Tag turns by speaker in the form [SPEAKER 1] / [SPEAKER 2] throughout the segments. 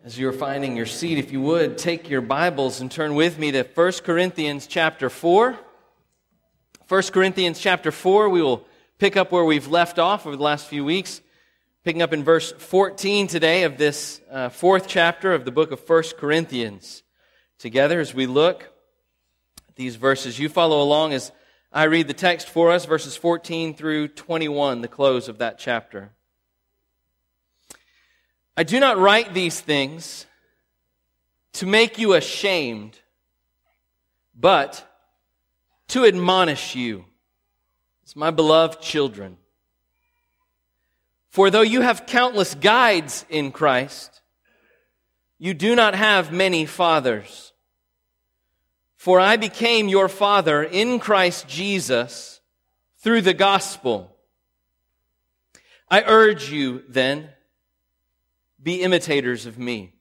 [SPEAKER 1] As you're finding your seat, if you would, take your Bibles and turn with me to 1 Corinthians chapter 4. 1 Corinthians chapter 4, we will pick up where we've left off over the last few weeks, picking up in verse 14 today of this fourth chapter of the book of 1 Corinthians. Together as we look at these verses, you follow along as I read the text for us, verses 14 through 21, the close of that chapter. I do not write these things to make you ashamed, but to admonish you, as my beloved children. For though you have countless guides in Christ, you do not have many fathers. For I became your father in Christ Jesus through the gospel. I urge you then, be imitators of me.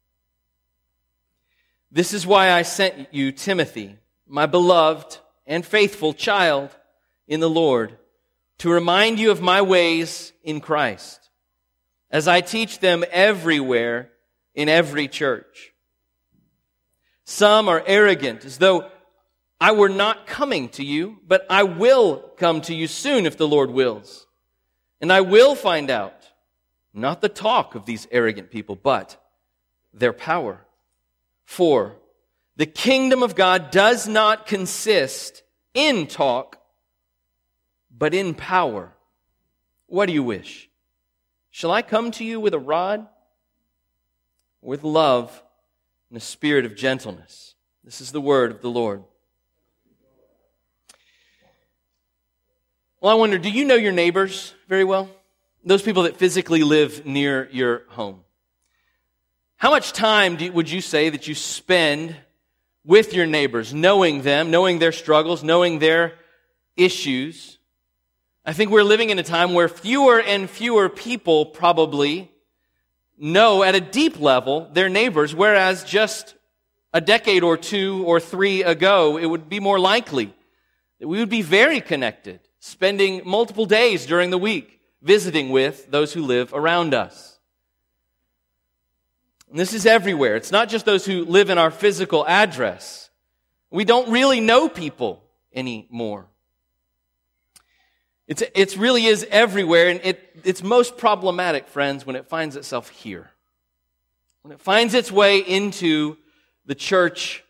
[SPEAKER 1] This is why I sent you Timothy, my beloved and faithful child in the Lord, to remind you of my ways in Christ, as I teach them everywhere in every church. Some are arrogant, as though I were not coming to you, but I will come to you soon if the Lord wills. And I will find out not the talk of these arrogant people, but their power. For the kingdom of God does not consist in talk, but in power. What do you wish? Shall I come to you with a rod? With love and a spirit of gentleness. This is the word of the Lord. Well, I wonder, do you know your neighbors very well? Those people that physically live near your home. How much time would you say that you spend with your neighbors, knowing them, knowing their struggles, knowing their issues? I think we're living in a time where fewer and fewer people probably know at a deep level their neighbors, whereas just a decade or two or three ago, it would be more likely that we would be very connected, spending multiple days during the week visiting with those who live around us. And this is everywhere. It's not just those who live in our physical address. We don't really know people anymore. It really is everywhere, and it's most problematic, friends, when it finds itself here. When it finds its way into the church,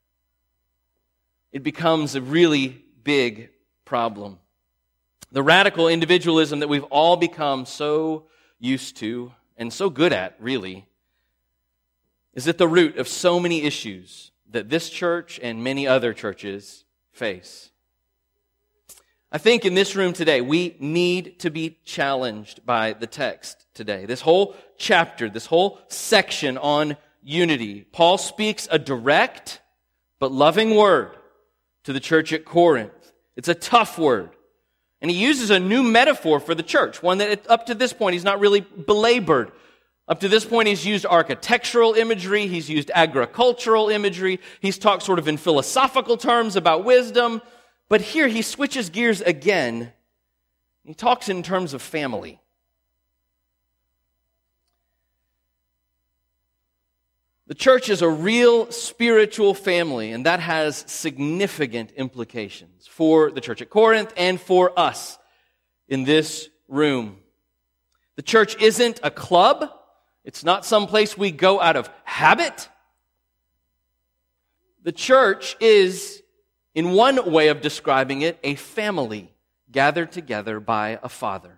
[SPEAKER 1] it becomes a really big problem. The radical individualism that we've all become so used to and so good at, really, is at the root of so many issues that this church and many other churches face. I think in this room today, we need to be challenged by the text today. This whole chapter, this whole section on unity. Paul speaks a direct but loving word to the church at Corinth. It's a tough word. And he uses a new metaphor for the church, one that up to this point he's not really belabored. Up to this point he's used architectural imagery, he's used agricultural imagery, he's talked sort of in philosophical terms about wisdom, but here he switches gears again. He talks in terms of family. The church is a real spiritual family, and that has significant implications for the church at Corinth and for us in this room. The church isn't a club. It's not some place we go out of habit. The church is, in one way of describing it, a family gathered together by a father.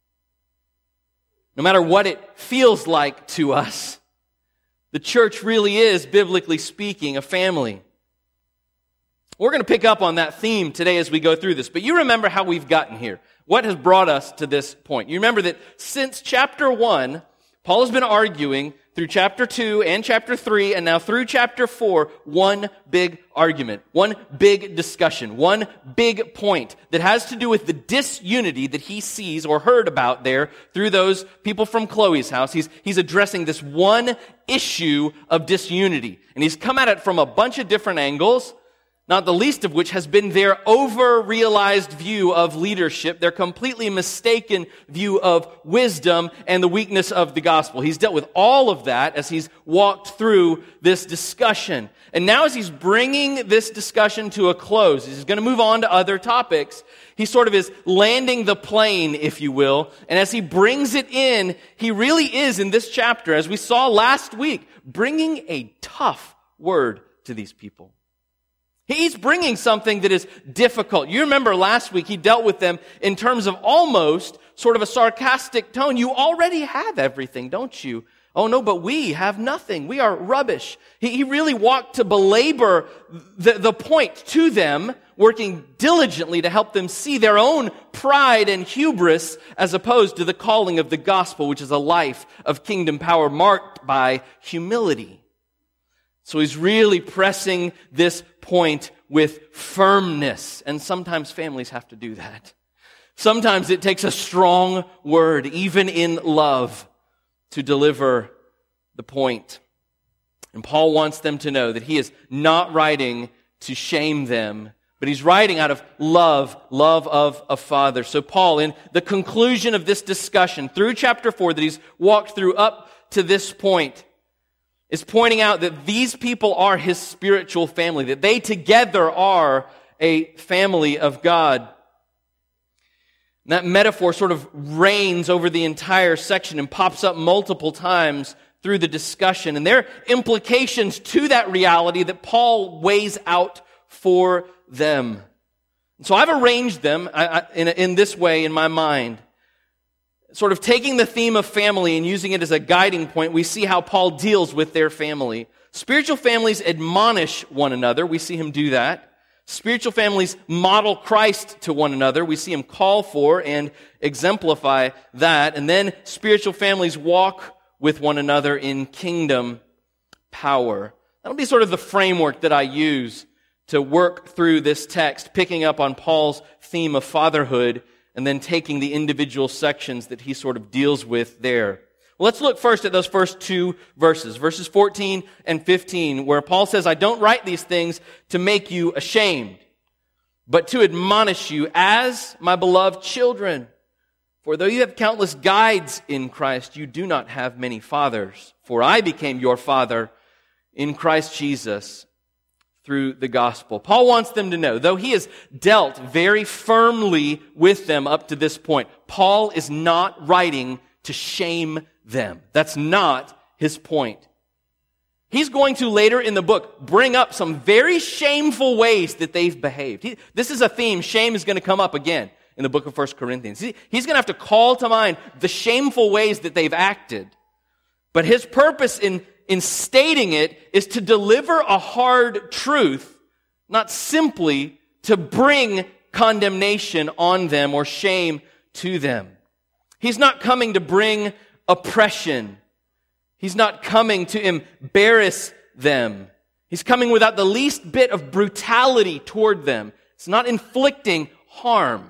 [SPEAKER 1] No matter what it feels like to us, the church really is, biblically speaking, a family. We're going to pick up on that theme today as we go through this, but you remember how we've gotten here. What has brought us to this point? You remember that since chapter 1, Paul has been arguing through chapter 2 and chapter 3 and now through chapter 4, one big argument, one big discussion, one big point that has to do with the disunity that he sees or heard about there through those people from Chloe's house. He's addressing this one issue of disunity, and he's come at it from a bunch of different angles. not the least of which has been their over-realized view of leadership, their completely mistaken view of wisdom and the weakness of the gospel. He's dealt with all of that as he's walked through this discussion. And now as he's bringing this discussion to a close, he's going to move on to other topics. He sort of is landing the plane, if you will. And as he brings it in, he really is in this chapter, as we saw last week, bringing a tough word to these people. He's bringing something that is difficult. You remember last week he dealt with them in terms of almost sort of a sarcastic tone. You already have everything, don't you? Oh no, but we have nothing. We are rubbish. He really walked to belabor the point to them, working diligently to help them see their own pride and hubris as opposed to the calling of the gospel, which is a life of kingdom power marked by humility. So he's really pressing this point with firmness. And sometimes families have to do that. Sometimes it takes a strong word, even in love, to deliver the point. And Paul wants them to know that he is not writing to shame them, but he's writing out of love of a father. So Paul, in the conclusion of this discussion through chapter 4 that he's walked through up to this point, is pointing out that these people are his spiritual family, that they together are a family of God. And that metaphor sort of reigns over the entire section and pops up multiple times through the discussion. And there are implications to that reality that Paul weighs out for them. So I've arranged them in this way in my mind. Sort of taking the theme of family and using it as a guiding point, we see how Paul deals with their family. Spiritual families admonish one another. We see him do that. Spiritual families model Christ to one another. We see him call for and exemplify that. And then spiritual families walk with one another in kingdom power. That'll be sort of the framework that I use to work through this text, picking up on Paul's theme of fatherhood and then taking the individual sections that he sort of deals with there. Well, let's look first at those first two verses, verses 14 and 15, where Paul says, I don't write these things to make you ashamed, but to admonish you as my beloved children. For though you have countless guides in Christ, you do not have many fathers. For I became your father in Christ Jesus through the gospel. Paul wants them to know, though he has dealt very firmly with them up to this point, Paul is not writing to shame them. That's not his point. He's going to later in the book bring up some very shameful ways that they've behaved. This is a theme. Shame is going to come up again in the book of 1 Corinthians. He's going to have to call to mind the shameful ways that they've acted. But his purpose in stating it is to deliver a hard truth, not simply to bring condemnation on them or shame to them. He's not coming to bring oppression. He's not coming to embarrass them. He's coming without the least bit of brutality toward them. It's not inflicting harm.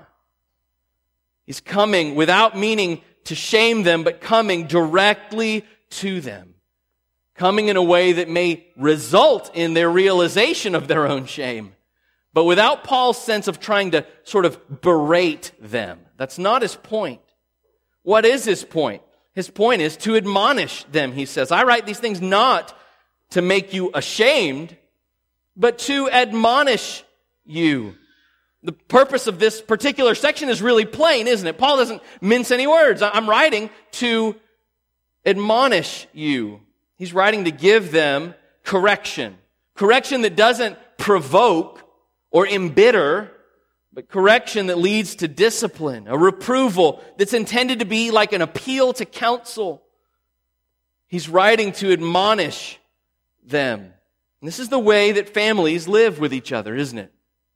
[SPEAKER 1] He's coming without meaning to shame them, but coming directly to them. Coming in a way that may result in their realization of their own shame, but without Paul's sense of trying to sort of berate them. That's not his point. What is his point? His point is to admonish them, he says. I write these things not to make you ashamed, but to admonish you. The purpose of this particular section is really plain, isn't it? Paul doesn't mince any words. I'm writing to admonish you. He's writing to give them correction. Correction that doesn't provoke or embitter, but correction that leads to discipline, a reproval that's intended to be like an appeal to counsel. He's writing to admonish them. And this is the way that families live with each other, isn't it?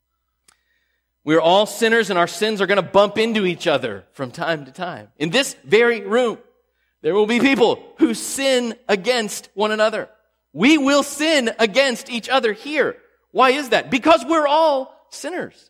[SPEAKER 1] We're all sinners and our sins are going to bump into each other from time to time. In this very room, there will be people who sin against one another. We will sin against each other here. Why is that? Because we're all sinners.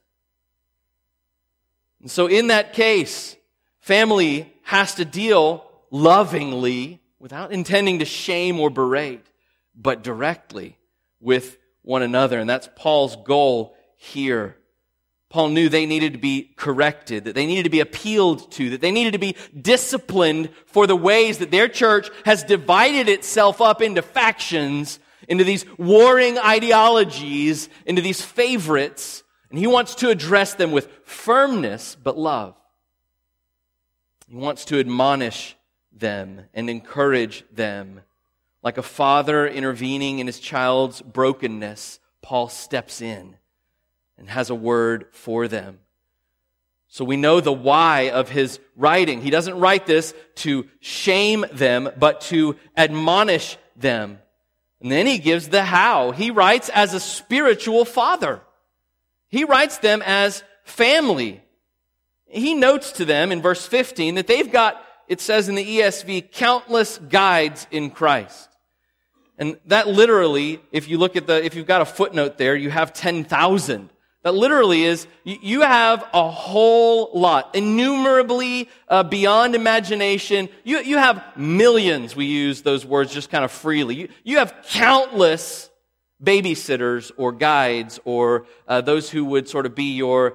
[SPEAKER 1] And so in that case, family has to deal lovingly, without intending to shame or berate, but directly with one another. And that's Paul's goal here. Paul knew they needed to be corrected, that they needed to be appealed to, that they needed to be disciplined for the ways that their church has divided itself up into factions, into these warring ideologies, into these favorites. And he wants to address them with firmness, but love. He wants to admonish them and encourage them. Like a father intervening in his child's brokenness, Paul steps in and has a word for them. So we know the why of his writing. He doesn't write this to shame them, but to admonish them. And then he gives the how. He writes as a spiritual father. He writes them as family. He notes to them in verse 15 that they've got, it says in the ESV, countless guides in Christ. And that literally, if you look at if you've got a footnote there, you have 10,000. That literally is, you have a whole lot, innumerably beyond imagination. You have millions, we use those words just kind of freely. You have countless babysitters or guides or those who would sort of be your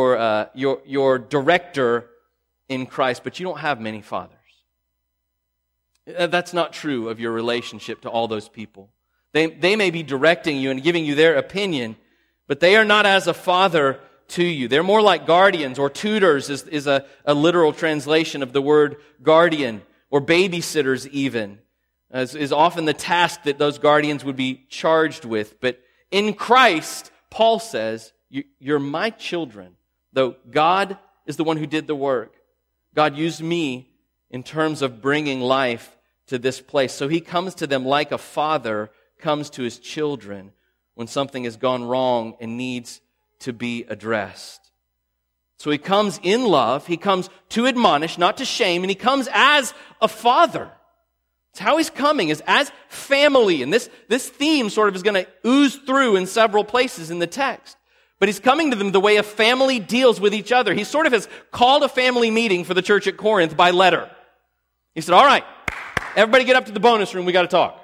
[SPEAKER 1] director in Christ, but you don't have many fathers. That's not true of your relationship to all those people. They may be directing you and giving you their opinion, but they are not as a father to you. They're more like guardians, or tutors is a literal translation of the word guardian, or babysitters even, is often the task that those guardians would be charged with. But in Christ, Paul says, you're my children, though God is the one who did the work. God used me in terms of bringing life to this place. So he comes to them like a father comes to his children when something has gone wrong and needs to be addressed. So he comes in love, he comes to admonish, not to shame, and he comes as a father. It's how he's coming, is as family. And this theme sort of is going to ooze through in several places in the text. But he's coming to them the way a family deals with each other. He sort of has called a family meeting for the church at Corinth by letter. He said, all right, everybody get up to the bonus room, we got to talk.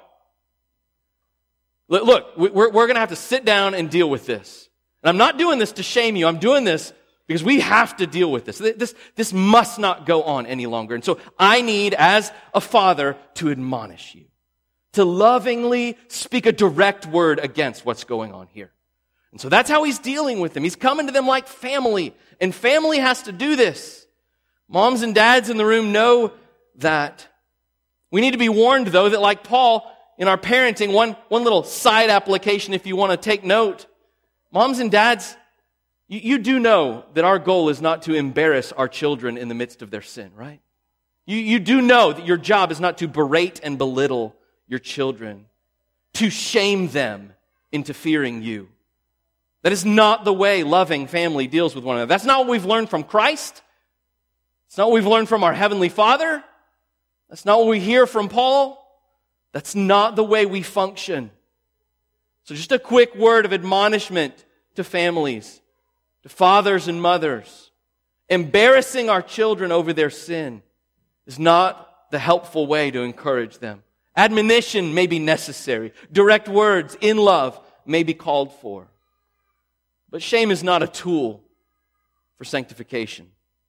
[SPEAKER 1] Look, we're going to have to sit down and deal with this. And I'm not doing this to shame you. I'm doing this because we have to deal with this. This must not go on any longer. And so I need, as a father, to admonish you, to lovingly speak a direct word against what's going on here. And so that's how he's dealing with them. He's coming to them like family. And family has to do this. Moms and dads in the room know that. We need to be warned, though, that like Paul, in our parenting, one little side application if you want to take note. Moms and dads, you do know that our goal is not to embarrass our children in the midst of their sin, right? You do know that your job is not to berate and belittle your children, to shame them into fearing you. That is not the way loving family deals with one another. That's not what we've learned from Christ. It's not what we've learned from our Heavenly Father. That's not what we hear from Paul. That's not the way we function. So just a quick word of admonishment to families, to fathers and mothers. Embarrassing our children over their sin is not the helpful way to encourage them. Admonition may be necessary. Direct words in love may be called for. But shame is not a tool for sanctification.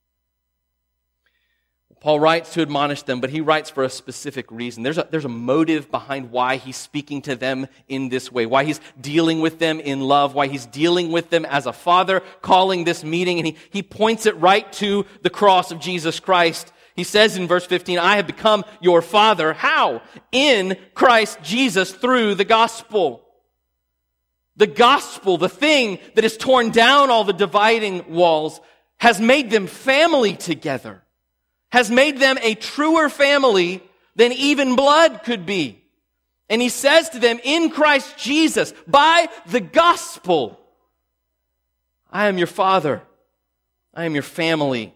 [SPEAKER 1] Paul writes to admonish them, but he writes for a specific reason. There's a motive behind why he's speaking to them in this way, why he's dealing with them in love, why he's dealing with them as a father, calling this meeting, and he points it right to the cross of Jesus Christ. He says in verse 15, I have become your father. How? In Christ Jesus through the gospel. The gospel, the thing that has torn down all the dividing walls, has made them family together. Has made them a truer family than even blood could be. And he says to them, in Christ Jesus, by the gospel, I am your father. I am your family.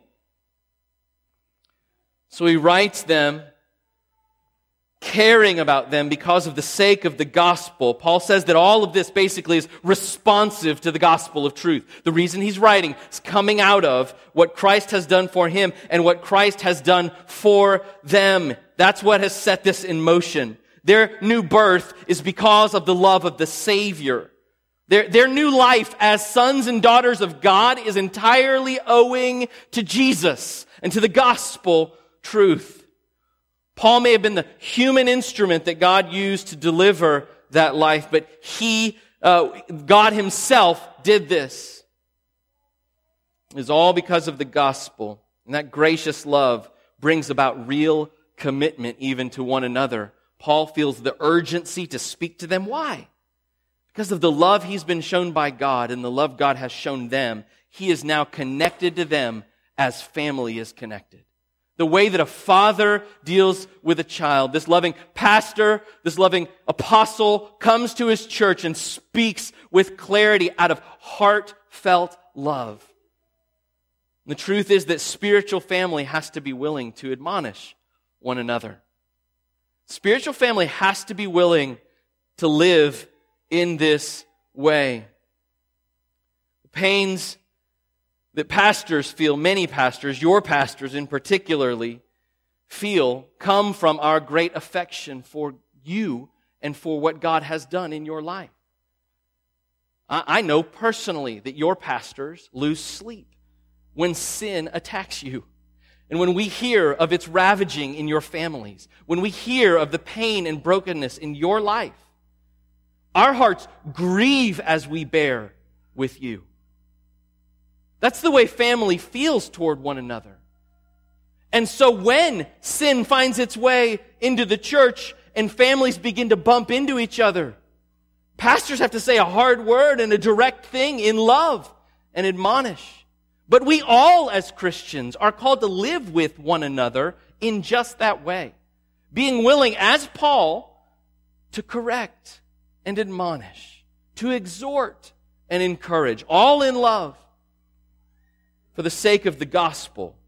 [SPEAKER 1] So he writes them, caring about them because of the sake of the gospel. Paul says that all of this basically is responsive to the gospel of truth. The reason he's writing is coming out of what Christ has done for him and what Christ has done for them. That's what has set this in motion. Their new birth is because of the love of the Savior. Their new life as sons and daughters of God is entirely owing to Jesus and to the gospel truth. Paul may have been the human instrument that God used to deliver that life, but God himself did this. It is all because of the gospel. And that gracious love brings about real commitment even to one another. Paul feels the urgency to speak to them. Why? Because of the love he's been shown by God and the love God has shown them, he is now connected to them as family is connected. The way that a father deals with a child, this loving pastor, this loving apostle comes to his church and speaks with clarity out of heartfelt love. And the truth is that spiritual family has to be willing to admonish one another. Spiritual family has to be willing to live in this way. The pains that pastors feel, many pastors, your pastors in particularly, feel come from our great affection for you and for what God has done in your life. I know personally that your pastors lose sleep when sin attacks you. And when we hear of its ravaging in your families, when we hear of the pain and brokenness in your life, our hearts grieve as we bear with you. That's the way family feels toward one another. And so when sin finds its way into the church and families begin to bump into each other, pastors have to say a hard word and a direct thing in love and admonish. But we all as Christians are called to live with one another in just that way. Being willing, as Paul, to correct and admonish, to exhort and encourage, all in love, for the sake of the gospel.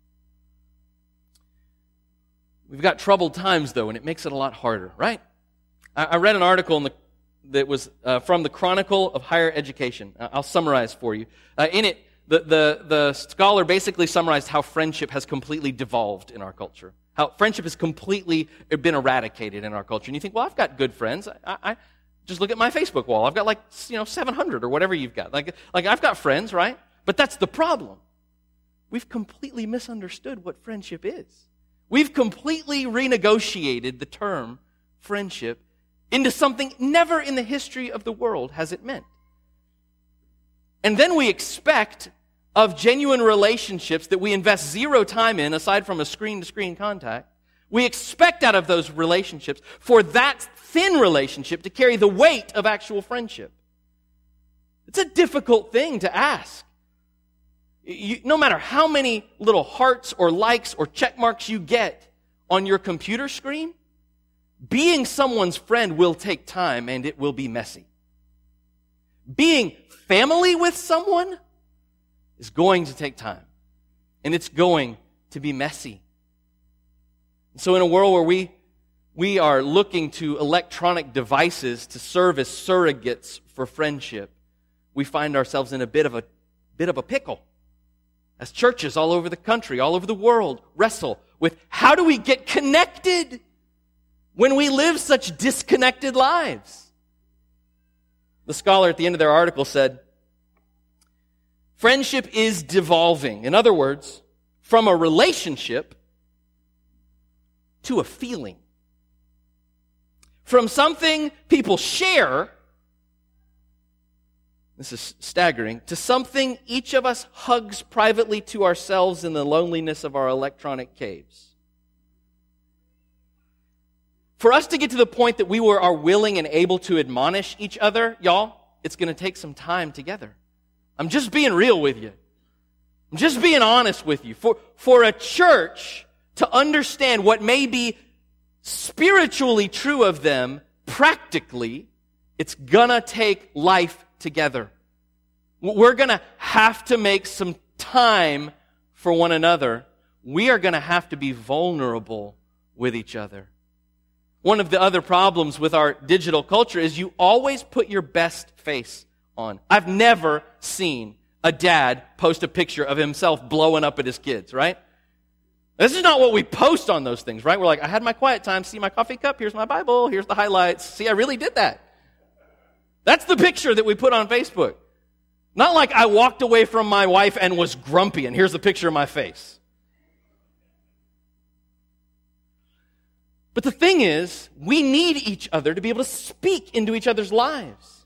[SPEAKER 1] We've got troubled times, though, and it makes it a lot harder, right? I read an article that was from the Chronicle of Higher Education. I'll summarize for you. In it, the scholar basically summarized how friendship has completely devolved in our culture. How friendship has completely been eradicated in our culture. And you think, well, I've got good friends. I just look at my Facebook wall. I've got 700 or whatever you've got. Like I've got friends, right? But that's the problem. We've completely misunderstood what friendship is. We've completely renegotiated the term friendship into something never in the history of the world has it meant. And then we expect of genuine relationships that we invest zero time in, aside from a screen-to-screen contact, we expect out of those relationships for that thin relationship to carry the weight of actual friendship. It's a difficult thing to ask. No matter how many little hearts or likes or check marks you get on your computer screen, being someone's friend will take time and it will be messy. Being family with someone is going to take time, and it's going to be messy. So in a world where we are looking to electronic devices to serve as surrogates for friendship, we find ourselves in a bit of a pickle. As churches all over the country, all over the world, wrestle with how do we get connected when we live such disconnected lives? The scholar at the end of their article said, friendship is devolving. In other words, from a relationship to a feeling. From something people share, this is staggering, to something each of us hugs privately to ourselves in the loneliness of our electronic caves. For us to get to the point that we are willing and able to admonish each other, y'all, it's going to take some time together. I'm just being real with you. I'm just being honest with you. For a church to understand what may be spiritually true of them, practically, it's going to take life together. We're going to have to make some time for one another. We are going to have to be vulnerable with each other. One of the other problems with our digital culture is you always put your best face on. I've never seen a dad post a picture of himself blowing up at his kids, right? This is not what we post on those things, right? We're like, I had my quiet time, see my coffee cup, here's my Bible, here's the highlights. See, I really did that. That's the picture that we put on Facebook. Not like I walked away from my wife and was grumpy, and here's the picture of my face. But the thing is, we need each other to be able to speak into each other's lives.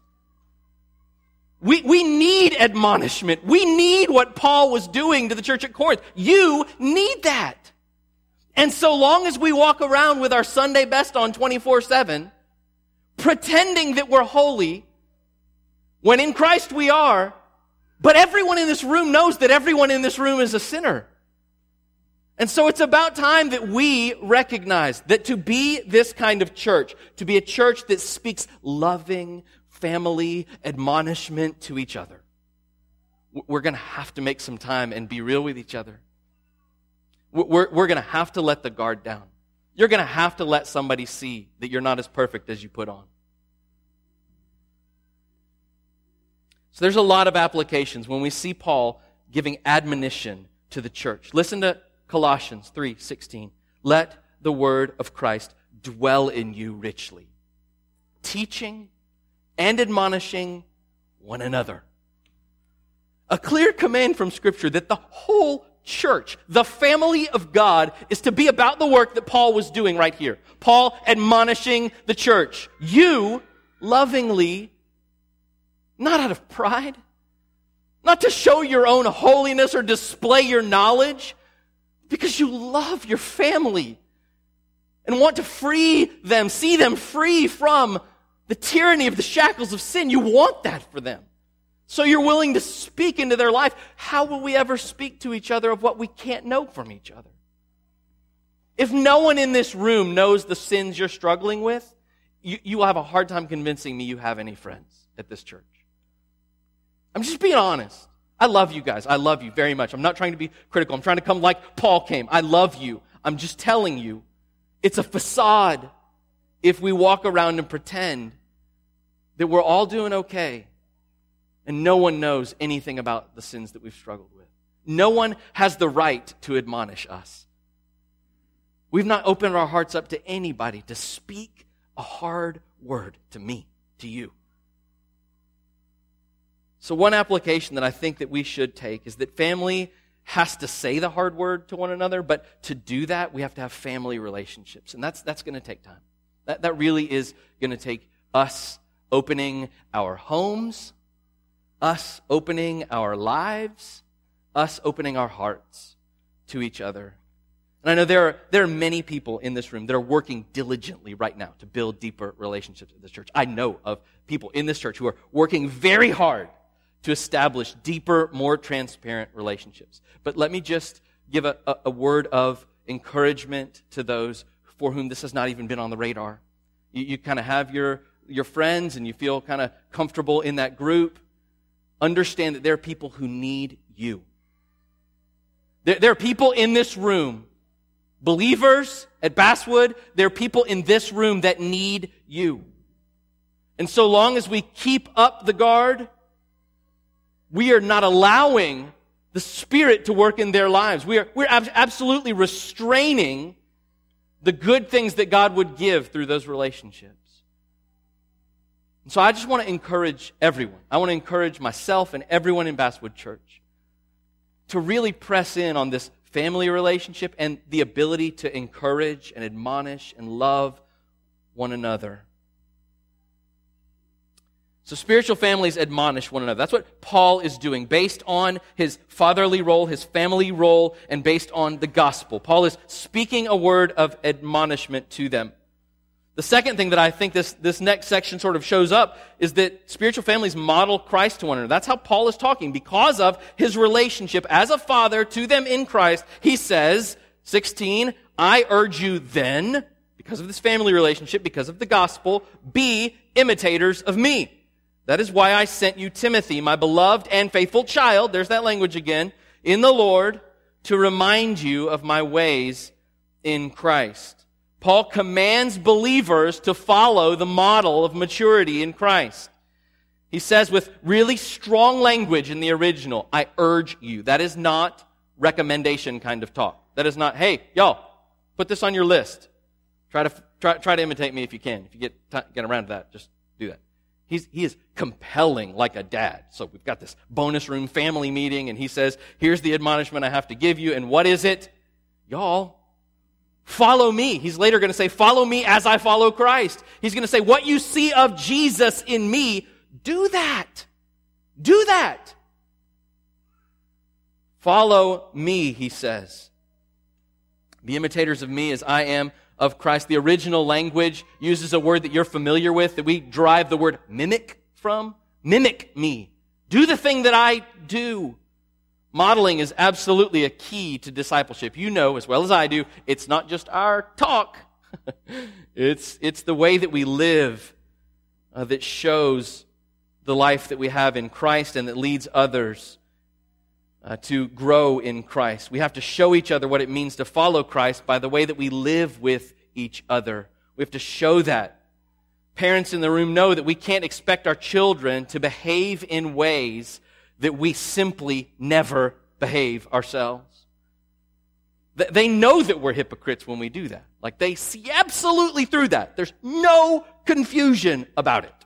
[SPEAKER 1] We need admonishment. We need what Paul was doing to the church at Corinth. You need that. And so long as we walk around with our Sunday best on 24/7, pretending that we're holy, when in Christ we are, but everyone in this room knows that everyone in this room is a sinner. And so it's about time that we recognize that to be this kind of church, to be a church that speaks loving, family admonishment to each other, we're going to have to make some time and be real with each other. We're going to have to let the guard down. You're going to have to let somebody see that you're not as perfect as you put on. So there's a lot of applications when we see Paul giving admonition to the church. Listen to Colossians 3:16. Let the word of Christ dwell in you richly, teaching and admonishing one another. A clear command from Scripture that the whole church, the family of God, is to be about the work that Paul was doing right here. Paul admonishing the church. You lovingly, not out of pride, not to show your own holiness or display your knowledge, because you love your family and want to free them, see them free from the tyranny of the shackles of sin. You want that for them. So you're willing to speak into their life. How will we ever speak to each other of what we can't know from each other? If no one in this room knows the sins you're struggling with, you will have a hard time convincing me you have any friends at this church. I'm just being honest. I love you guys. I love you very much. I'm not trying to be critical. I'm trying to come like Paul came. I love you. I'm just telling you, it's a facade if we walk around and pretend that we're all doing okay and no one knows anything about the sins that we've struggled with. No one has the right to admonish us. We've not opened our hearts up to anybody to speak a hard word to me, to you. So one application that I think that we should take is that family has to say the hard word to one another, but to do that, we have to have family relationships. And that's going to take time. That really is going to take us opening our homes, us opening our lives, us opening our hearts to each other. And I know there are many people in this room that are working diligently right now to build deeper relationships in this church. I know of people in this church who are working very hard to establish deeper, more transparent relationships. But let me just give a word of encouragement to those for whom this has not even been on the radar. You kind of have your friends and you feel kind of comfortable in that group. Understand that there are people who need you. There are people in this room, believers at Basswood, there are people in this room that need you. And so long as we keep up the guard, we are not allowing the Spirit to work in their lives. We're absolutely restraining the good things that God would give through those relationships. And so I just want to encourage everyone. I want to encourage myself and everyone in Basswood Church to really press in on this family relationship and the ability to encourage and admonish and love one another. So spiritual families admonish one another. That's what Paul is doing based on his fatherly role, his family role, and based on the gospel. Paul is speaking a word of admonishment to them. The second thing that I think this next section sort of shows up is that spiritual families model Christ to one another. That's how Paul is talking. Because of his relationship as a father to them in Christ, he says, 16, I urge you then, because of this family relationship, because of the gospel, be imitators of me. That is why I sent you Timothy, my beloved and faithful child, there's that language again, in the Lord, to remind you of my ways in Christ. Paul commands believers to follow the model of maturity in Christ. He says with really strong language in the original, I urge you. That is not recommendation kind of talk. That is not, hey, y'all, put this on your list. Try to imitate me if you can. If you get around to that, just do that. He is compelling like a dad. So we've got this bonus room family meeting, and he says, here's the admonishment I have to give you. And what is it? Y'all, follow me. He's later going to say, follow me as I follow Christ. He's going to say, what you see of Jesus in me, do that. Do that. Follow me, he says. Be imitators of me as I am of Christ. The original language uses a word that you're familiar with, that we derive the word mimic from. Mimic me. Do the thing that I do. Modeling is absolutely a key to discipleship. You know as well as I do, it's not just our talk. It's the way that we live that shows the life that we have in Christ and that leads others to grow in Christ. We have to show each other what it means to follow Christ by the way that we live with each other. We have to show that. Parents in the room know that we can't expect our children to behave in ways that we simply never behave ourselves. They know that we're hypocrites when we do that. Like, they see absolutely through that. There's no confusion about it.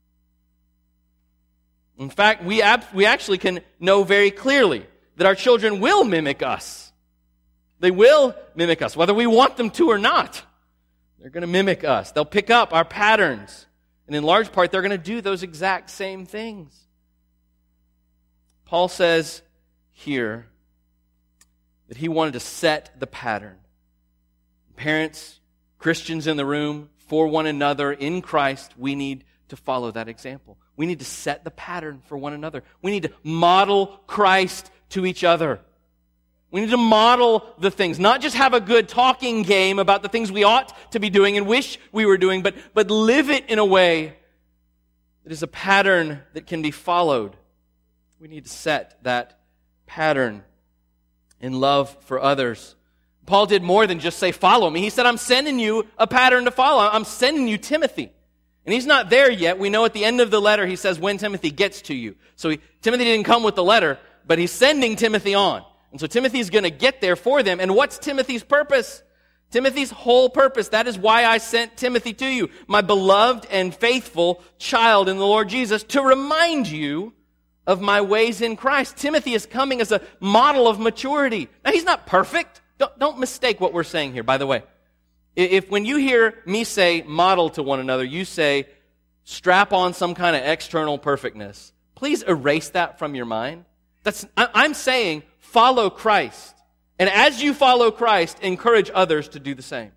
[SPEAKER 1] In fact, we actually can know very clearly that our children will mimic us. They will mimic us, whether we want them to or not. They're going to mimic us. They'll pick up our patterns. And in large part, they're going to do those exact same things. Paul says here that he wanted to set the pattern. Parents, Christians in the room, for one another in Christ, we need to follow that example. We need to set the pattern for one another. We need to model Christ to each other. We need to model the things, not just have a good talking game about the things we ought to be doing and wish we were doing, but live it in a way that is a pattern that can be followed. We need to set that pattern in love for others. Paul did more than just say, follow me. He said, I'm sending you a pattern to follow. I'm sending you Timothy. And he's not there yet. We know at the end of the letter, he says, when Timothy gets to you. So Timothy didn't come with the letter, but he's sending Timothy on. And so Timothy's going to get there for them. And what's Timothy's purpose? Timothy's whole purpose. That is why I sent Timothy to you, my beloved and faithful child in the Lord Jesus, to remind you of my ways in Christ. Timothy is coming as a model of maturity. Now, he's not perfect. Don't mistake what we're saying here, by the way. If when you hear me say model to one another, you say strap on some kind of external perfectness, please erase that from your mind. I'm saying follow Christ. And as you follow Christ, encourage others to do the same.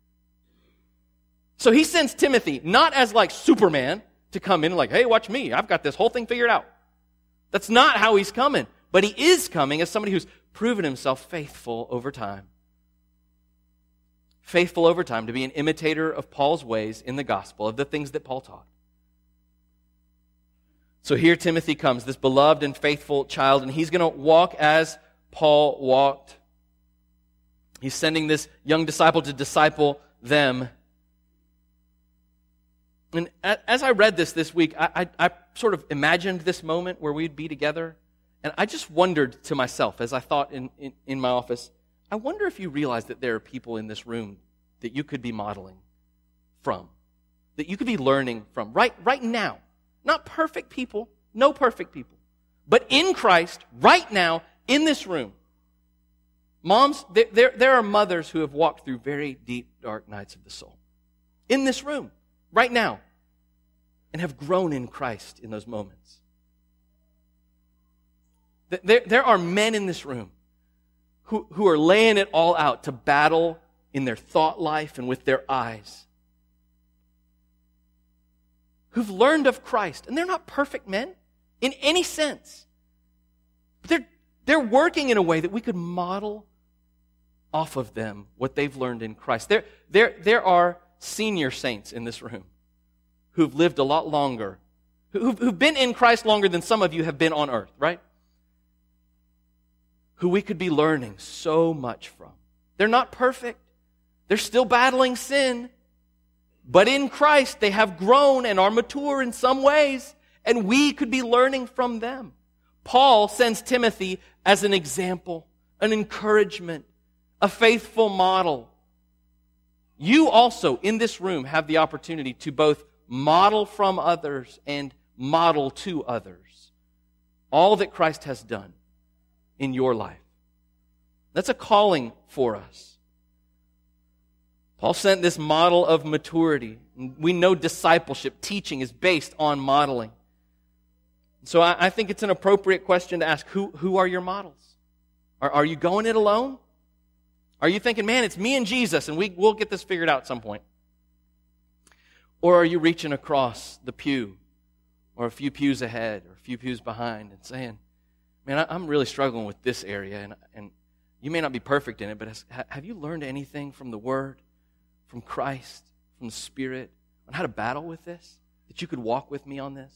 [SPEAKER 1] So he sends Timothy not as like Superman to come in like, hey, watch me. I've got this whole thing figured out. That's not how he's coming. But he is coming as somebody who's proven himself faithful over time. Faithful over time to be an imitator of Paul's ways in the gospel, of the things that Paul taught. So here Timothy comes, this beloved and faithful child, and he's going to walk as Paul walked. He's sending this young disciple to disciple them. And as I read this week, I sort of imagined this moment where we'd be together, and I just wondered to myself, as I thought in my office, I wonder if you realize that there are people in this room that you could be modeling from, that you could be learning from right now. Not perfect people, no perfect people, but in Christ, right now, in this room. Moms, there are mothers who have walked through very deep, dark nights of the soul. In this room, right now, and have grown in Christ in those moments. There are men in this room who are laying it all out to battle in their thought life and with their eyes. Who've learned of Christ. And they're not perfect men in any sense. But they're working in a way that we could model off of them what they've learned in Christ. There are senior saints in this room who've lived a lot longer, who've been in Christ longer than some of you have been on earth, right? Who we could be learning so much from. They're not perfect. They're still battling sin. But in Christ, they have grown and are mature in some ways, and we could be learning from them. Paul sends Timothy as an example, an encouragement, a faithful model. You also, in this room, have the opportunity to both model from others and model to others all that Christ has done in your life. That's a calling for us. Paul sent this model of maturity. We know discipleship, teaching is based on modeling. So I think it's an appropriate question to ask, who are your models? Are you going it alone? Are you thinking, man, it's me and Jesus and we'll get this figured out at some point? Or are you reaching across the pew or a few pews ahead or a few pews behind and saying, man, I'm really struggling with this area and you may not be perfect in it, but have you learned anything from the Word, from Christ, from the Spirit, on how to battle with this? That you could walk with me on this?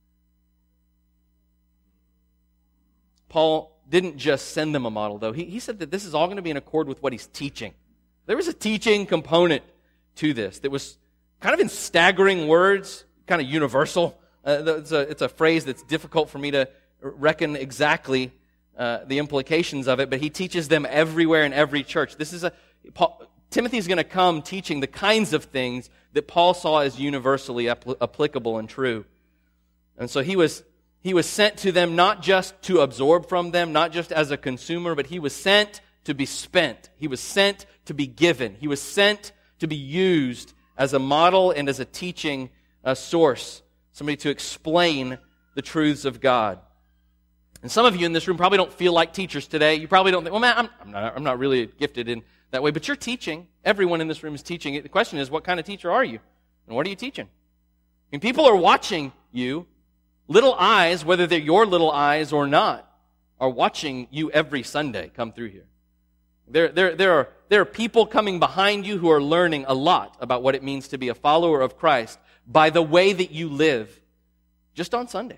[SPEAKER 1] Paul didn't just send them a model, though. He said that this is all going to be in accord with what he's teaching. There was a teaching component to this that was kind of in staggering words, kind of universal. It's a phrase that's difficult for me to reckon exactly the implications of it, but he teaches them everywhere in every church. Timothy's going to come teaching the kinds of things that Paul saw as universally applicable and true. And so he was sent to them not just to absorb from them, not just as a consumer, but he was sent to be spent. He was sent to be given. He was sent to be used as a model and as a teaching source, somebody to explain the truths of God. And some of you in this room probably don't feel like teachers today. You probably don't think, well, man, I'm not really gifted in that way. But you're teaching. Everyone in this room is teaching. The question is, what kind of teacher are you? And what are you teaching? I mean, people are watching you. Little eyes, whether they're your little eyes or not, are watching you every Sunday come through here. There are people coming behind you who are learning a lot about what it means to be a follower of Christ by the way that you live just on Sundays.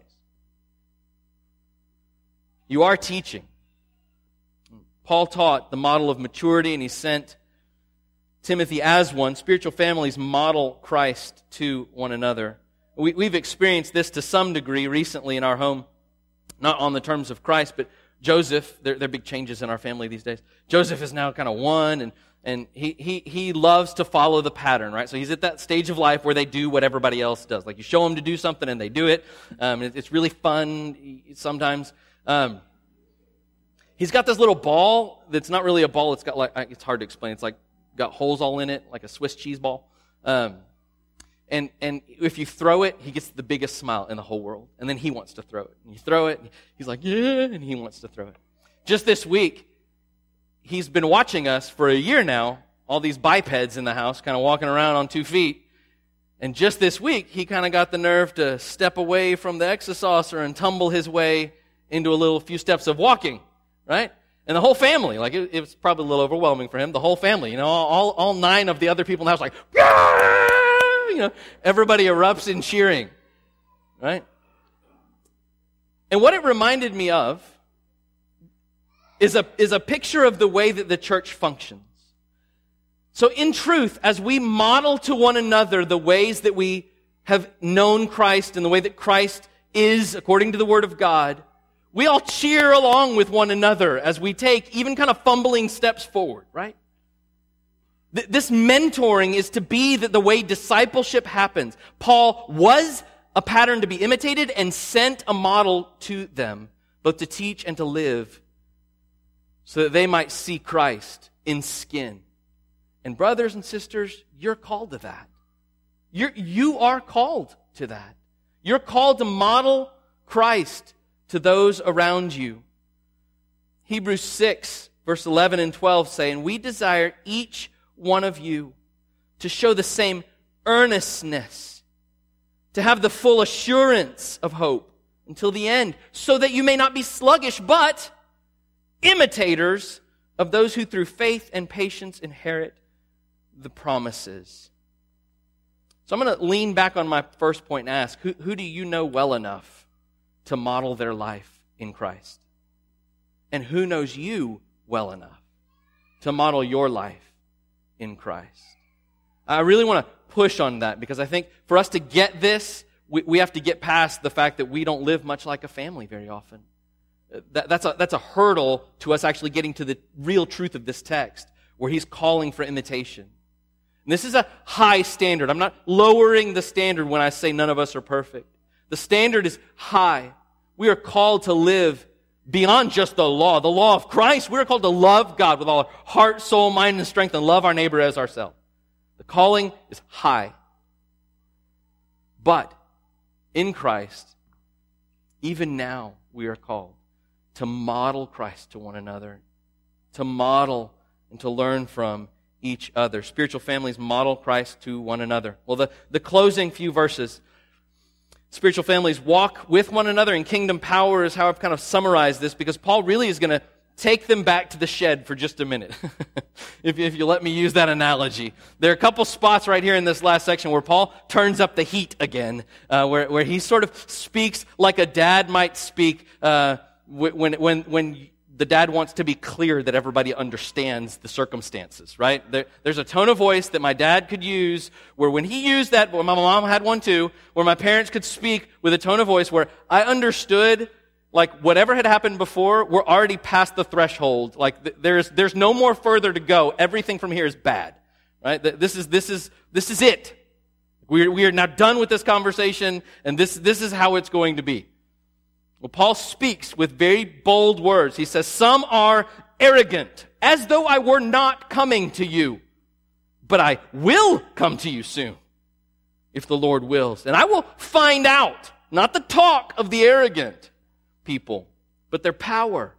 [SPEAKER 1] You are teaching. Paul taught the model of maturity, and he sent Timothy as one. Spiritual families model Christ to one another. We've experienced this to some degree recently in our home, not on the terms of Christ, but Joseph, there are big changes in our family these days. Joseph is now kind of one, and he loves to follow the pattern, right? So he's at that stage of life where they do what everybody else does. Like you show them to do something and they do it. It's really fun sometimes. He's got this little ball that's not really a ball. It's got it's hard to explain. It's like got holes all in it, like a Swiss cheese ball. And if you throw it, he gets the biggest smile in the whole world. And then he wants to throw it. And you throw it, and he's like, yeah, and he wants to throw it. Just this week, he's been watching us for a year now, all these bipeds in the house, kind of walking around on 2 feet. And just this week, he kind of got the nerve to step away from the exosaucer and tumble his way into a few steps of walking, right? And the whole family, like it was probably a little overwhelming for him, the whole family, all 9 of the other people in the house like, everybody erupts in cheering, right? And what it reminded me of is a picture of the way that the church functions. So in truth, as we model to one another the ways that we have known Christ and the way that Christ is according to the Word of God, we all cheer along with one another as we take even kind of fumbling steps forward, right? This mentoring is to be the way discipleship happens. Paul was a pattern to be imitated and sent a model to them, both to teach and to live, so that they might see Christ in skin. And brothers and sisters, you're called to that. You are called to that. You're called to model Christ to those around you. Hebrews 6, verse 11 and 12 say, and we desire each one of you to show the same earnestness, to have the full assurance of hope until the end, so that you may not be sluggish, but imitators of those who through faith and patience inherit the promises. So I'm going to lean back on my first point and ask, who do you know well enough to model their life in Christ? And who knows you well enough to model your life in Christ? I really want to push on that because I think for us to get this, we have to get past the fact that we don't live much like a family very often. That's a hurdle to us actually getting to the real truth of this text, where he's calling for imitation. And this is a high standard. I'm not lowering the standard when I say none of us are perfect. The standard is high. We are called to live beyond just the law of Christ. We are called to love God with all our heart, soul, mind, and strength, and love our neighbor as ourselves. The calling is high. But in Christ, even now, we are called to model Christ to one another, to model and to learn from each other. Spiritual families model Christ to one another. Well, the closing few verses, spiritual families walk with one another in kingdom power is how I've kind of summarized this, because Paul really is going to take them back to the shed for just a minute, if you let me use that analogy. There are a couple spots right here in this last section where Paul turns up the heat again, where he sort of speaks like a dad might speak when the dad wants to be clear that everybody understands the circumstances, right? There's a tone of voice that my dad could use where when he used that, well, my mom had one too, where my parents could speak with a tone of voice where I understood like whatever had happened before, we're already past the threshold. Like there's no more further to go. Everything from here is bad, right? This is it. We are now done with this conversation, and this is how it's going to be. Well, Paul speaks with very bold words. He says, "Some are arrogant, as though I were not coming to you, but I will come to you soon, if the Lord wills. And I will find out, not the talk of the arrogant people, but their power."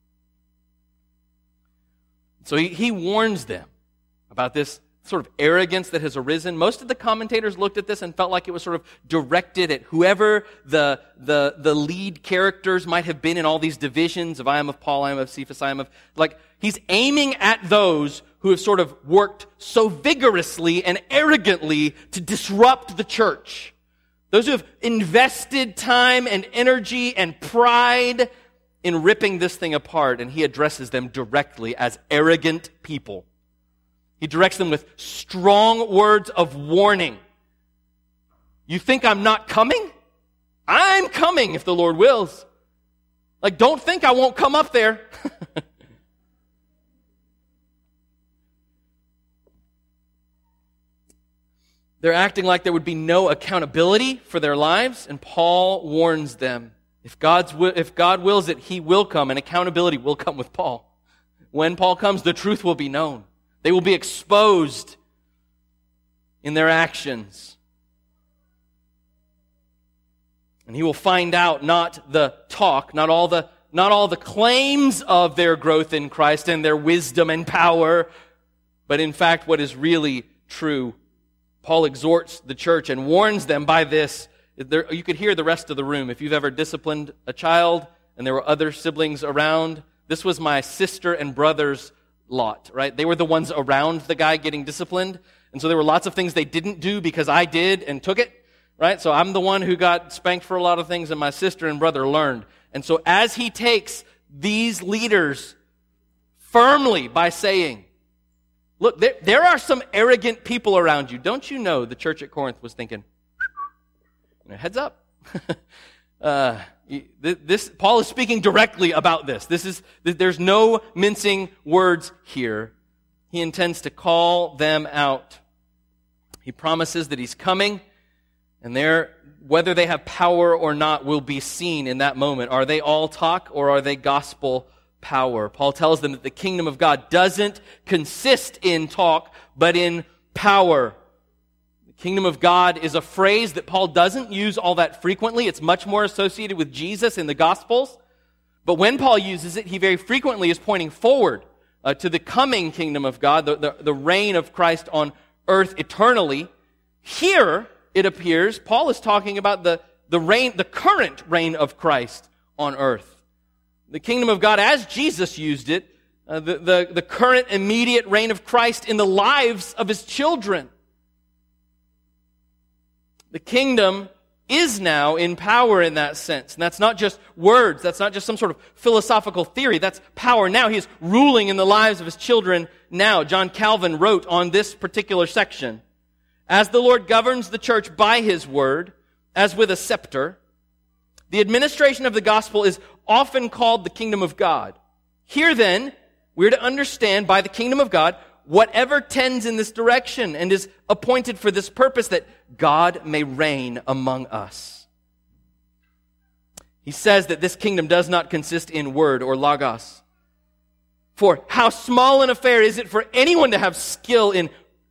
[SPEAKER 1] So he warns them about this sort of arrogance that has arisen. Most of the commentators looked at this and felt like it was sort of directed at whoever the lead characters might have been in all these divisions of I am of Paul, I am of Cephas, I am of... Like, he's aiming at those who have sort of worked so vigorously and arrogantly to disrupt the church. Those who have invested time and energy and pride in ripping this thing apart, and he addresses them directly as arrogant people. He directs them with strong words of warning. You think I'm not coming? I'm coming if the Lord wills. Like, don't think I won't come up there. They're acting like there would be no accountability for their lives, and Paul warns them. If God wills it, he will come, and accountability will come with Paul. When Paul comes, the truth will be known. They will be exposed in their actions. And he will find out not the talk, not all the claims of their growth in Christ and their wisdom and power, but in fact what is really true. Paul exhorts the church and warns them by this. You could hear the rest of the room. If you've ever disciplined a child and there were other siblings around, this was my sister and brother's lot, right? They were the ones around the guy getting disciplined. And so there were lots of things they didn't do because I did and took it, right? So I'm the one who got spanked for a lot of things and my sister and brother learned. And so as he takes these leaders firmly by saying, look, there are some arrogant people around you. Don't you know the church at Corinth was thinking, heads up. Paul is speaking directly about this. There's no mincing words here. He intends to call them out. He promises that he's coming, and whether they have power or not will be seen in that moment. Are they all talk or are they gospel power? Paul tells them that the kingdom of God doesn't consist in talk, but in power. Kingdom of God is a phrase that Paul doesn't use all that frequently. It's much more associated with Jesus in the Gospels. But when Paul uses it, he very frequently is pointing forward to the coming kingdom of God, the reign of Christ on earth eternally. Here, it appears, Paul is talking about the current reign of Christ on earth. The kingdom of God, as Jesus used it, the current immediate reign of Christ in the lives of his children. The kingdom is now in power in that sense. And that's not just words. That's not just some sort of philosophical theory. That's power now. He is ruling in the lives of his children now. John Calvin wrote on this particular section, "As the Lord governs the church by his word, as with a scepter, the administration of the gospel is often called the kingdom of God. Here then, we're to understand by the kingdom of God whatever tends in this direction and is appointed for this purpose, that God may reign among us. He says that this kingdom does not consist in word or logos. For how small an affair is it for anyone to have skill in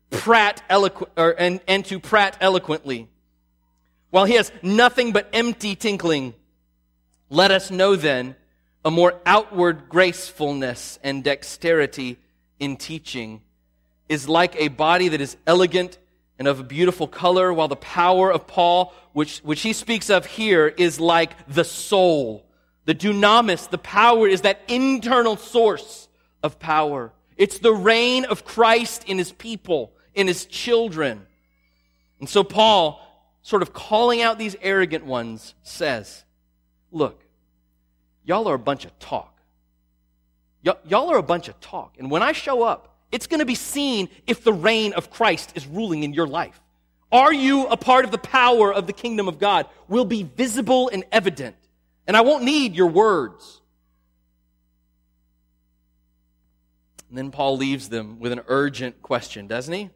[SPEAKER 1] and to prate eloquently, while he has nothing but empty tinkling. Let us know then a more outward gracefulness and dexterity in teaching is like a body that is elegant and of a beautiful color, while the power of Paul, which he speaks of here, is like the soul. The dunamis, the power, is that internal source of power. It's the reign of Christ in his people, in his children. And so Paul, sort of calling out these arrogant ones, says, look, y'all are a bunch of talk. Y'all are a bunch of talk. And when I show up, it's going to be seen if the reign of Christ is ruling in your life. Are you a part of the power of the kingdom of God? Will be visible and evident. And I won't need your words. And then Paul leaves them with an urgent question, doesn't he?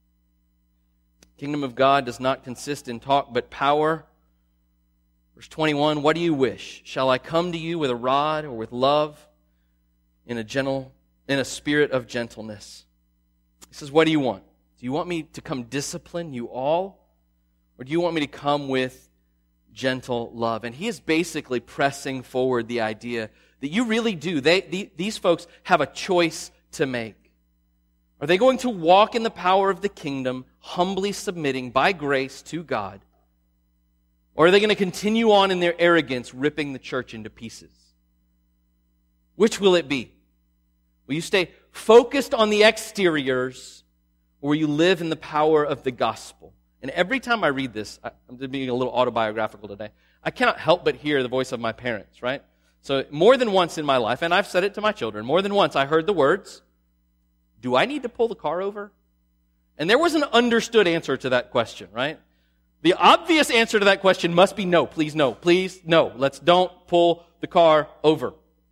[SPEAKER 1] The kingdom of God does not consist in talk, but power. Verse 21, what do you wish? Shall I come to you with a rod or with love in a spirit of gentleness? He says, what do you want? Do you want me to come discipline you all? Or do you want me to come with gentle love? And he is basically pressing forward the idea that you really do. These folks have a choice to make. Are they going to walk in the power of the kingdom, humbly submitting by grace to God? Or are they going to continue on in their arrogance, ripping the church into pieces? Which will it be? Will you stay focused on the exteriors, or will you live in the power of the gospel? And every time I read this, I'm being a little autobiographical today, I cannot help but hear the voice of my parents, right? So more than once in my life, and I've said it to my children, more than once I heard the words, do I need to pull the car over? And there was an understood answer to that question, right? The obvious answer to that question must be no, please no. Let's don't pull the car over.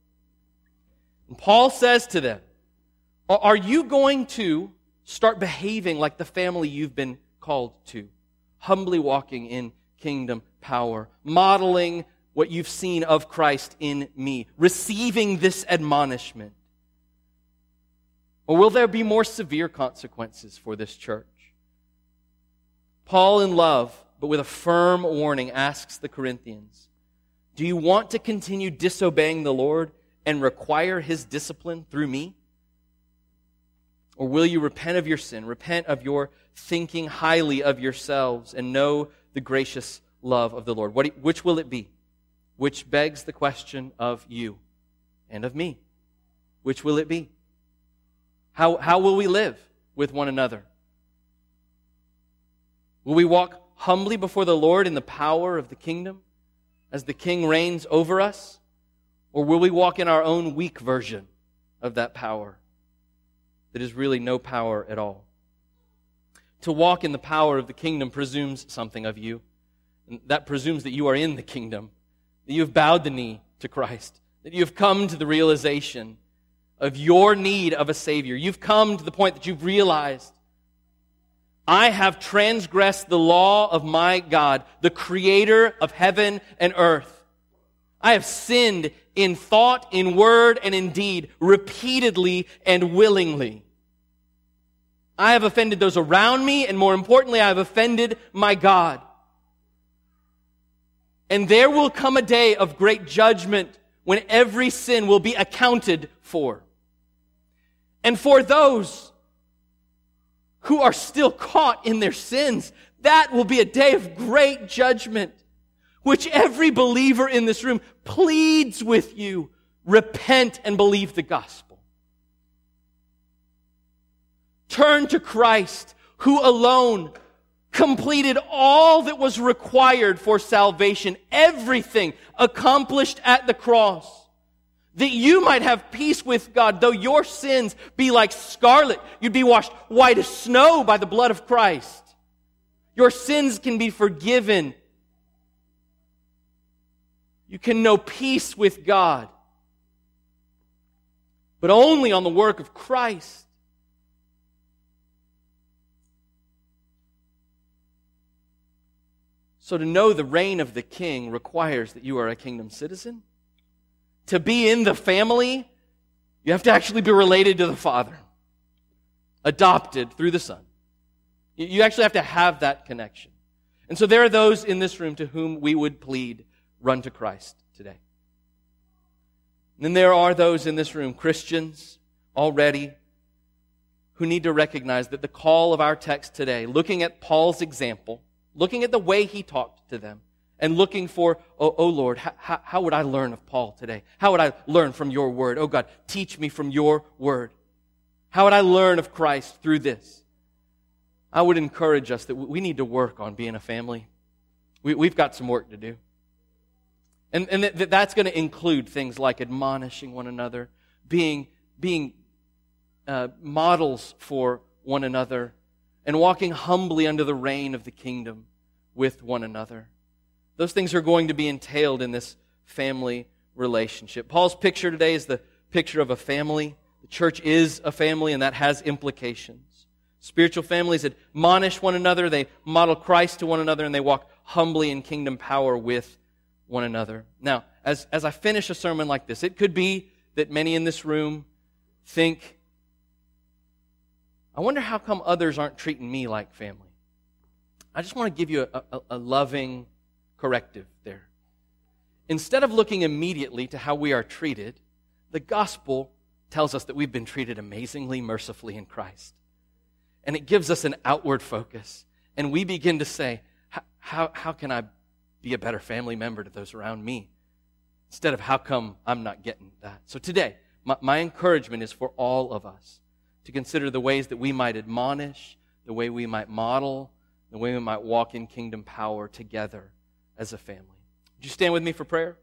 [SPEAKER 1] And Paul says to them, are you going to start behaving like the family you've been called to? Humbly walking in kingdom power, modeling what you've seen of Christ in me, receiving this admonishment? Or will there be more severe consequences for this church? Paul, in love, but with a firm warning, asks the Corinthians, do you want to continue disobeying the Lord and require his discipline through me? Or will you repent of your sin, repent of your thinking highly of yourselves, and know the gracious love of the Lord? Which will it be? Which begs the question of you and of me. Which will it be? How will we live with one another? Will we walk humbly before the Lord in the power of the kingdom as the King reigns over us? Or will we walk in our own weak version of that power that is really no power at all? To walk in the power of the kingdom presumes something of you. And that presumes that you are in the kingdom, that you have bowed the knee to Christ, that you have come to the realization of your need of a Savior. You've come to the point that you've realized, I have transgressed the law of my God, the creator of heaven and earth. I have sinned in thought, in word, and in deed, repeatedly and willingly. I have offended those around me, and more importantly, I have offended my God. And there will come a day of great judgment when every sin will be accounted for. And for those who are still caught in their sins, that will be a day of great judgment, which every believer in this room pleads with you, repent and believe the gospel. Turn to Christ, who alone completed all that was required for salvation, everything accomplished at the cross, that you might have peace with God. Though your sins be like scarlet, you'd be washed white as snow by the blood of Christ. Your sins can be forgiven. You can know peace with God, but only on the work of Christ. So to know the reign of the King requires that you are a kingdom citizen. To be in the family, you have to actually be related to the Father, adopted through the Son. You actually have to have that connection. And so there are those in this room to whom we would plead, run to Christ today. And then there are those in this room, Christians already, who need to recognize that the call of our text today, looking at Paul's example, looking at the way he talked to them, and looking for, oh Lord, how would I learn of Paul today? How would I learn from your word? Oh God, teach me from your word. How would I learn of Christ through this? I would encourage us that we need to work on being a family. We've got some work to do. And that's going to include things like admonishing one another, being models for one another, and walking humbly under the reign of the kingdom with one another. Those things are going to be entailed in this family relationship. Paul's picture today is the picture of a family. The church is a family, and that has implications. Spiritual families admonish one another, they model Christ to one another, and they walk humbly in kingdom power with one another. Now, as I finish a sermon like this, it could be that many in this room think, I wonder how come others aren't treating me like family. I just want to give you a loving corrective there. Instead of looking immediately to how we are treated, the gospel tells us that we've been treated amazingly mercifully in Christ. And it gives us an outward focus. And we begin to say, how can I be a better family member to those around me? Instead of how come I'm not getting that. So today, my encouragement is for all of us to consider the ways that we might admonish, the way we might model, the way we might walk in kingdom power together as a family. Would you stand with me for prayer?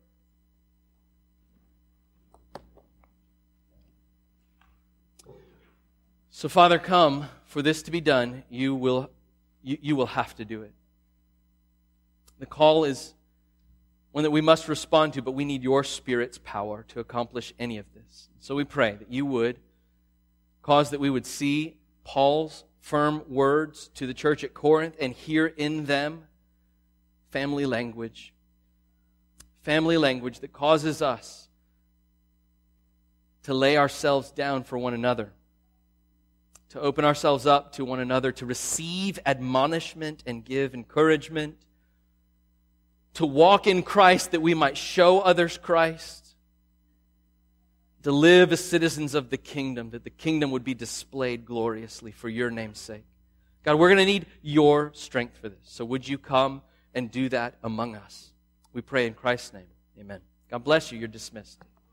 [SPEAKER 1] So, Father, come. For this to be done, you will have to do it. The call is one that we must respond to, but we need your Spirit's power to accomplish any of this. So we pray that you would cause that we would see Paul's firm words to the church at Corinth and hear in them family language that causes us to lay ourselves down for one another, to open ourselves up to one another, to receive admonishment and give encouragement, to walk in Christ that we might show others Christ, to live as citizens of the kingdom, that the kingdom would be displayed gloriously for your name's sake. God, we're going to need your strength for this. So would you come and do that among us? We pray in Christ's name. Amen. God bless you. You're dismissed.